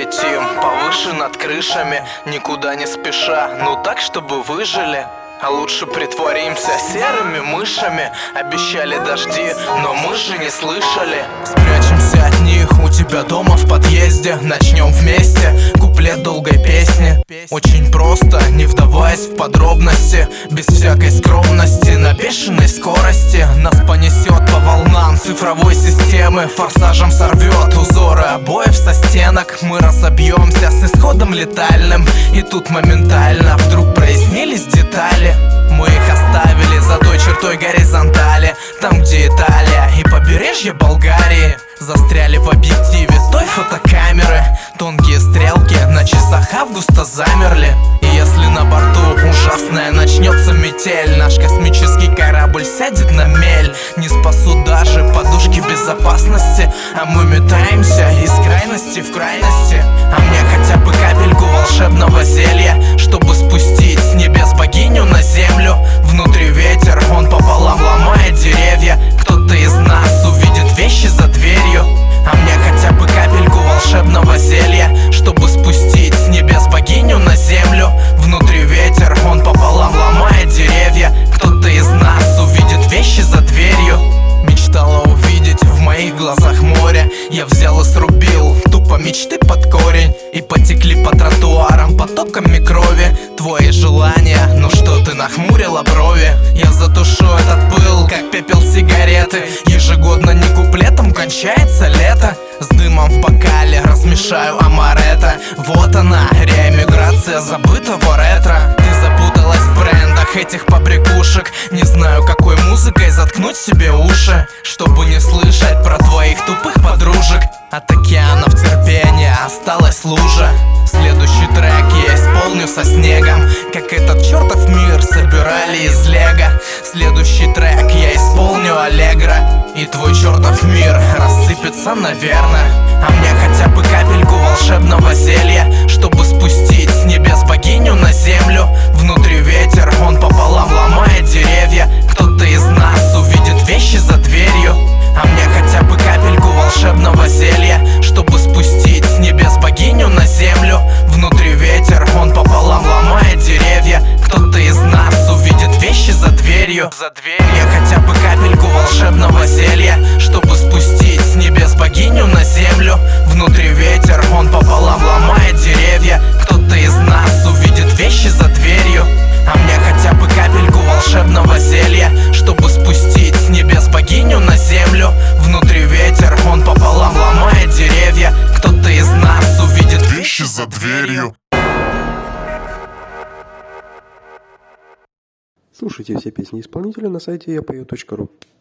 летим повыше над крышами, никуда не спеша, ну так, чтобы выжили. А лучше притворимся серыми мышами. Обещали дожди, но мы же не слышали. Спрячемся от них у тебя дома в подъезде. Начнем вместе куплет долгой песни. Очень просто, не вдаваясь в подробности, без всякой скромности, на бешеной скорости. Нас понесет по волнам цифровой системы, форсажем сорвет узоры обоев со стенок. Мы разобьемся с исходом летальным, и тут моментально вдруг прояснились детали. Мы их оставили за той чертой горизонтали, там, где Италия и побережье Болгарии. Застряли в объективе той фотокамеры. Тонкие стрелки на часах августа замерли. И если на борту ужасная начнется метель, наш космический корабль сядет на мель. Не спасут даже подушки безопасности, а мы метаемся из крайности в крайности. А мне хотя бы капельку волшебного зелья, чтобы спустить с небес богиню на землю. Внутри ветер, он пополам ломает деревья. Кто-то из нас увидит вещи за дверью. А мне хотя бы капельку волшебного зелья, чтобы спустить с небес богиню на землю. Внутри ветер, он пополам ломает деревья. Кто-то из нас увидит вещи за дверью. Мечтала увидеть в моих глазах море. Я взял и срубил тупо мечты под корень. И потекли по тротуарам потоками крови твои желания. Ну что ты нахмурила брови? Я затушу этот пыл, как пепел сигареты. Ежегодно не куплетом кончается лето. С дымом в бокале размешаю амаретто. Вот она, реэмиграция забытого ретро. Ты запуталась в брендах этих побрякушек. Не знаю, какой музыкой заткнуть себе уши, чтобы не слышать про твоих тупых подружек. От океанов терпения осталась лужа. Следующий трек я исполню со снегом, как этот чертов мир собирали из лего. Следующий трек я исполню аллегро, и твой чертов мир рассыпется, наверное. А мне хотя бы капельку волшебного зелья, чтобы спустить с небес богиню на землю. Внутри ветер, он пополам ломает деревья. Кто-то из нас увидит вещи за дверью. А мне хотя бы капельку волшебного зелья, чтобы спустить с небес богиню на землю. Внутри ветер, он пополам ломает деревья. Кто-то из нас увидит вещи за дверью. Мне хотя бы капельку волшебного зелья, чтобы спустить с небес богиню на землю. Внутри ветер, он пополам ломает деревья. Кто-то из нас увидит вещи за дверью. А мне хотя бы капельку волшебного зелья, чтобы спустить с небес богиню на землю. Внутри ветер, он пополам ломает деревья. Кто-то из нас увидит вещи за дверью. Слушайте все песни исполнителя на сайте yapою.ru.